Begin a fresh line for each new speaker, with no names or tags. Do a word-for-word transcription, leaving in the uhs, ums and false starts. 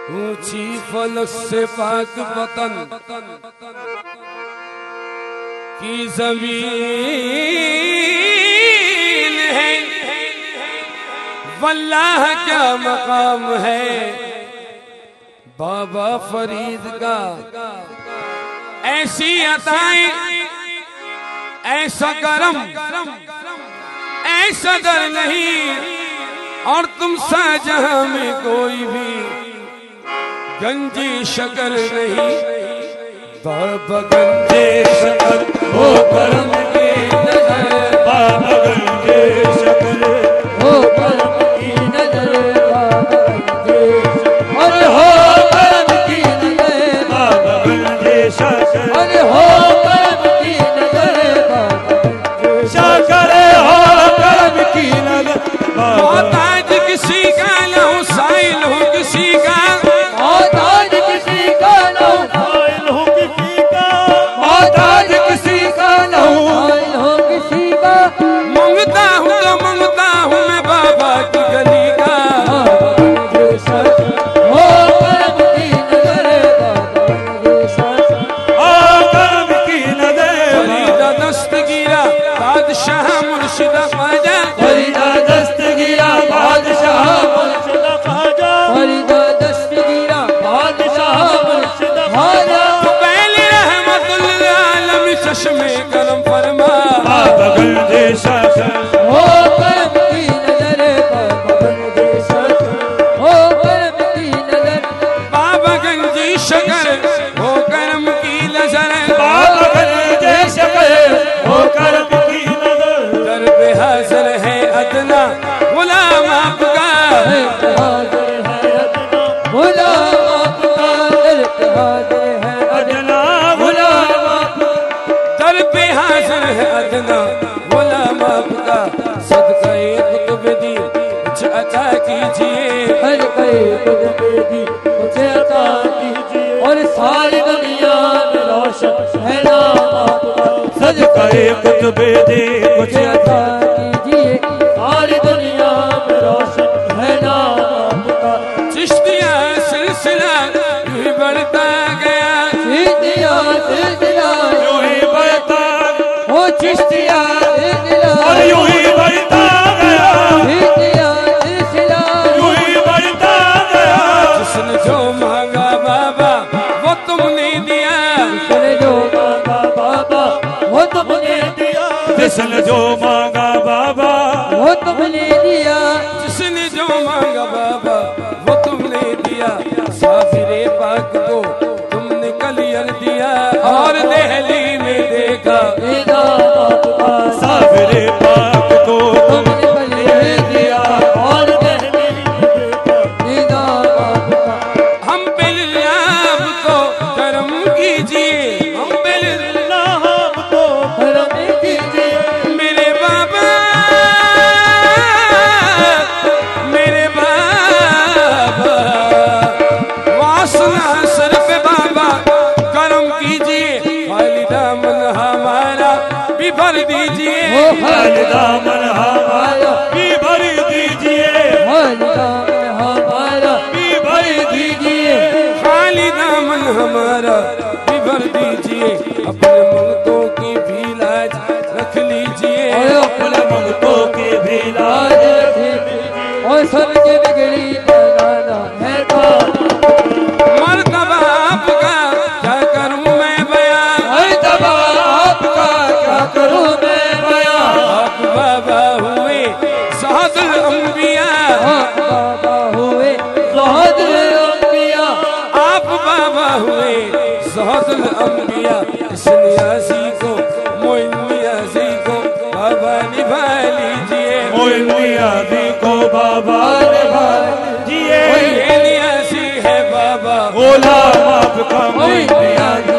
ऊंची फलक से पाक वतन की जमीन है, वल्लाह क्या मकाम है बाबा फरीद का। ऐसी अताएं, ऐसा करम, ऐसा दर नहीं और तुम शाहजहां में कोई भी गंजी शकर नहीं। बाबा गंजे शकर हो करम की नजर, बाबा गंजे शकर हो करम की नजर, बाबा गंजे अरे हो करम की नजर, बाबा गंजे शकर अरे हो करम की नजर, बाबा गंजे शकर हो करम की नजर। मोहताज किसी का न हो साइल हो किसी का, मोहताज किसी का न हो साइल हो किसी का, मोहताज किसी का न हो साइल हो किसी का। मांगता हूँ तो मांगता हूँ मैं बाबा की गली का, हो करम की नजर, हो करम की नजर। फरीदा दस्तगीरा बादशाह मुर्शिदा ख्वाजा, फरीदा दस्तगीरा बादशाह मुर्शिदा ख्वाजा, फरीदा दस्तगीरा बादशाह मुर्शिदा ख्वाजा। पहले रहमतुल आलम चश्मे करम फरमा, बाबा गंजे शकर हो करम की नजर, बाबा गंजे शकर हो करम की नजर, बाबा गंजे शकर हो करम की नजर, बाबा गंजे शकर हो करम की नजर। दर पे हाजिर है अदना गुलाम आपका, हाजिर है अदना गुलाम आपका, दर पे हाजिर है अदना गुलाम आपका, दर पे हाजिर है अदना गुलाम आपका। सदका कुतुब दी कुछ अता कीजिए, हर कोई कुतुब दी कुछ अता कीजिए और सारी दुनिया में रोशन है नाम आपका। सदका कुतुब दी कुछ अता कीजिए, सारी दुनिया में रोशन है नाम आपका। चिश्तिया सिलसिला यूं ही बढ़ता गया, चिश्तिया सिलसिला यूं ही बढ़ता, वो चिश्तिया सिलसिला और यूं ही बढ़ता गया, चिश्तिया सिलसिला यूं ही बढ़ता गया। जिसने जो मांगा बाबा वो तुमने दिया, जिसने जो मांगा बाबा वो तुमने दिया, जिसने जो मांगा बाबा वो तुमने दिया, जिसने जो मांगा बाबा वो तुमने दिया। साफिरे पाक को तुमने कलियर दिया और दहली में देखा साफिरे पाक को तुमने कलियर दिया और दहली में देखा। हम पे लिल्लाह को करम कीजिए, हम पे लिल्लाह को करम कीजिए। मेरे बाबा मेरे बाबा वासना सर पे बाबा करम कीजिए, खाली दामन हमारा भी भर दीजिए, खाली दामन हमारा भी भर दीजिए, खाली दामन हमारा भी भर दीजिए, खाली दामन हमारा भी भर दीजिए। अपने मंगतों की भी लाज रख लीजिए, अपने मंगतों की भी लाज रख लीजिए और सबके बिगड़ी बनाना है तो मर्तबा आपका क्या करूं मैं बयां, मर्तबा आपका क्या करूं मैं बयां। आप बाबा हुए सअदुल अंबिया, आप बाबा हुए सअदुल अंबिया, आप बाबा हुए सअदुल अंबिया। इस नियाज़ी को मोइन नियाज़ी को बाबा निभा लीजिए, मोइन नियाज़ी को बाबा निभा लीजिए। ये नियाज़ी है बाबा गुलाम आपका मोइन नियाज़ी।